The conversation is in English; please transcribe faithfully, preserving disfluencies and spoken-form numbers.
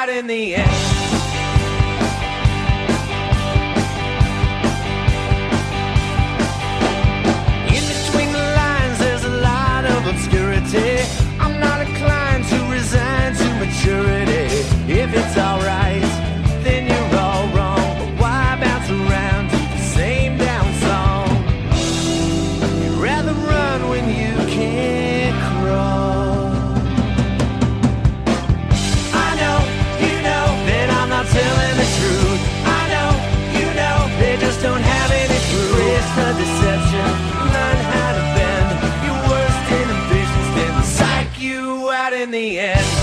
out in the end. In between the lines there's a lot of obscurity. I'm not inclined to resign to maturity. If it's alright, then you're all wrong. But why bounce around to the same down song? You'd rather run when you can't crawl. I know, you know that I'm not telling the truth. I know, you know they just don't have any proof. It's the deception, learn how to bend your worst inhibitions, then psych you out in the end.